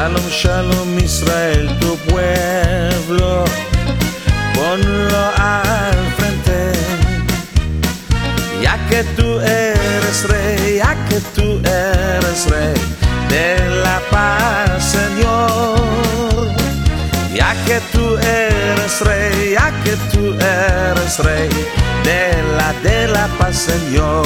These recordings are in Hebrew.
Shalom, shalom Israel, tu pueblo, ponlo al frente, ya que tú eres rey, ya que tú eres rey de la paz, Señor, ya que tú eres rey, ya que tú eres rey de la paz, Señor.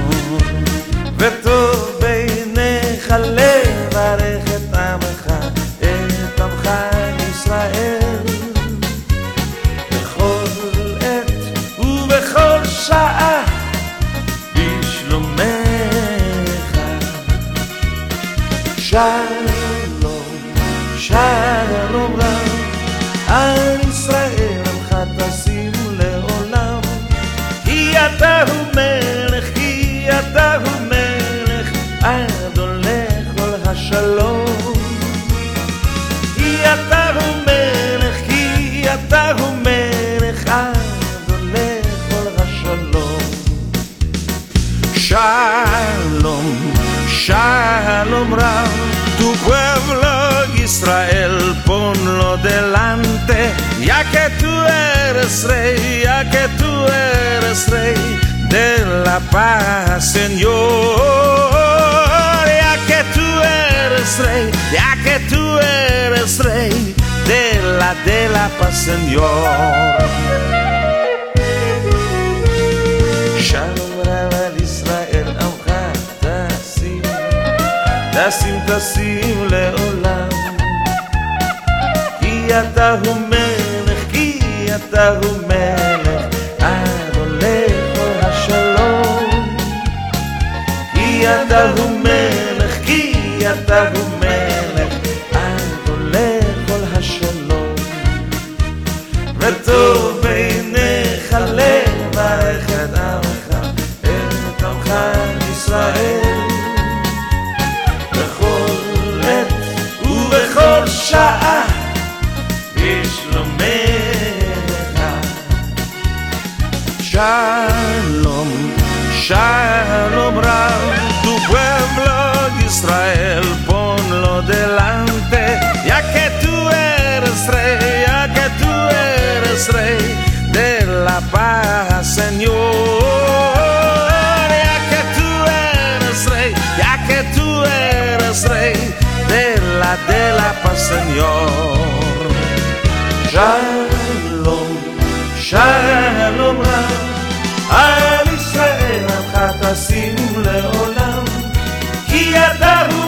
וטוב בעיניך לברך את עמך, את עמך ישראל, בכל עת ובכל שעה בשלומך. שלום, שלום רב על ישראל, עמך תשים לעולם, כי אתה הוא מלך, כי אתה הוא מלך, עד עולה כל השלום. כי אתה הוא מלך, כי אתה הוא מלך, עד עולה כל השלום. Shalom, shalom rab, tu pueblo Israel, ponlo delante, ya que tú eres rey, ya que tú eres rey de la paz, Señor, ya que tú eres rey, ya que tú eres rey de la paz, Señor. Shalom rab al Israel, amcha tasim, tasim tasim leolam, ki ata hu melech, ki ata hu melech, ad olech kol hashalom. Ki ata hu melech, ki ata hu melech, ad olech kol hashalom. וטוב בעיניך לברך את עמך, את עמך ישראל, בכל עת ובכל שעה בשלומך. Shalom, shalom rab, tu pueblo Israel, ponlo delante, ya que tú eres rey, ya que tú eres rey de la paz, Señor, ya que tú eres rey, ya que tú eres rey de la paz, Señor. Shalom, shalom rab על ישראל, עמך תשים לעולם, כי אתה הוא